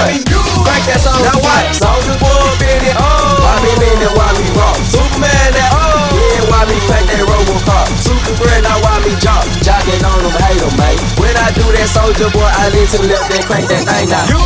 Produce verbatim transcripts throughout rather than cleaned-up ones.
why me? Crank that song. Now what? Soulja Boy up in it. Why me lean it? Why me rock? Superman that. Yeah, why me crank that Robocop? Super bread, now why me jump? Jocking on them, hate them, mate. When I do that Soulja Boy, I listen left and crank that thing now. You,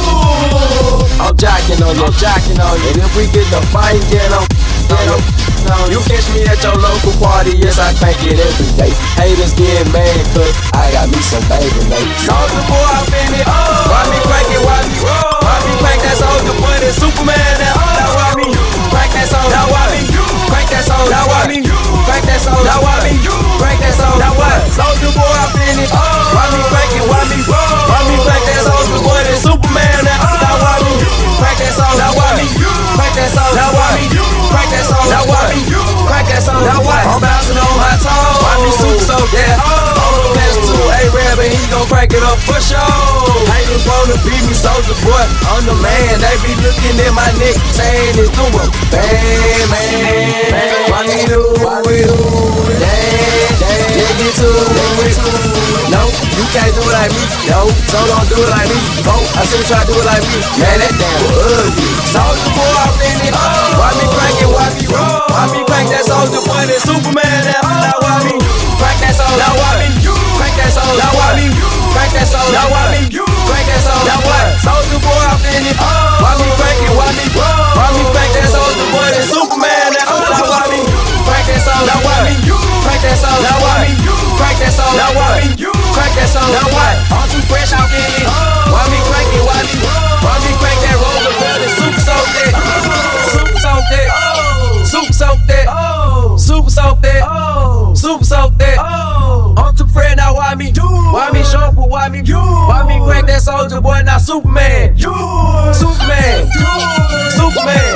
I'm jocking on you, I'm jocking on you. And if we get the fight, get on, get on. You catch me at your local party, yes, I crank it every day. Haters get mad, cause I got me some baby, mate. Soulja Boy, I'm in it. Why me crank it, why me roll? Why me crank that Soulja Boy, that Superman now? Now why me crank that Soulja? Now why me crank that Soulja? Now why me crank that Soulja? Now why me crank that Soulja? Now what? Soulja Boy, I'm in it. Why me crank it, why me roll? Why me crank that Soulja Boy, that Superman now? Now why me crank that Soulja? Now why me crank that Soulja? Now why me crank that Soulja? Now why me crank that Soulja? Now what? I'm bouncing on my toes. Why me super so yeah? On the best two A-Rab and he gon' crank it up for sure. Haters wanna beat me, Soulja Boy, I'm the man. They be looking at my neck, saying it's doing bad, man. Why me do, why me do that, that, get to it. No, you can't do it like me, no, so don't do it like me. Oh, I should try to do it like me, man, that damn ugly. Soulja Boy, I'm in it. Why me crank it, why me roll? Why me crank that Soulja Boy, that Superman now? Now why me crank that Soulja? Now why me crank that Soulja? Now why me crank that Soulja? Now why me crank that Soulja? Now what? Soulja Boy, I'm in it. Why me crank it, why me roll? Why me crank that Soulja Boy, that Superman now? Now why me crank that Soulja? Now why me crank that Soulja? Now why me crank that Soulja? Now what? Crank that Soulja? Now what? I'm too fresh out in it. Why me crank it, why me why me crank that roller boy, that super soak that, super soak that, super soak that, super soak that, super soak that. I'm too fresh now, why me? Why me show up, why me? Why me crank that Soulja Boy, now Superman? Superman, Superman.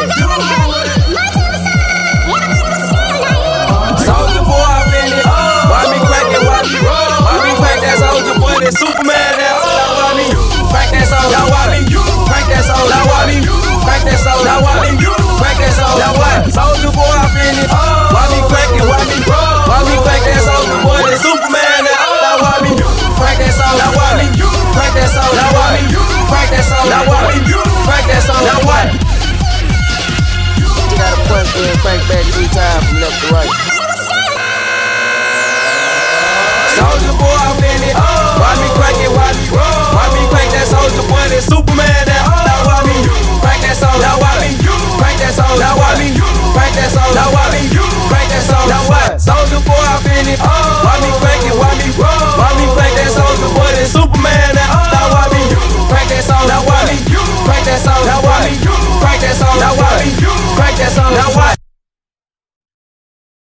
Soulja Boy, I'm in it. Why me crank it, why me? Why me crank that Soulja Boy, that Superman now? Now why me crank that Soulja? Now why me crank that Soulja? Now why me crank that Soulja? Now why me crank that Soulja? Now what? Soulja Boy, I'm in it. Why me crank it, why me? Why me crank that Soulja Boy, that Superman now? Now why me crank that Soulja? Now why me crank that Soulja? Now why me crank that Soulja? Now why me crank that Soulja? Now what? You gotta punch and crank back three times from left to right. Soulja Boy, I'm in it. Why me crank it, why me roll? Why me crank that Soulja Boy, that Superman now? Now why me crank that Soulja? Now why me crank that Soulja? Now why me crank that Soulja? Now why me crank that Soulja? Now what? Soulja Boy, I'm in it.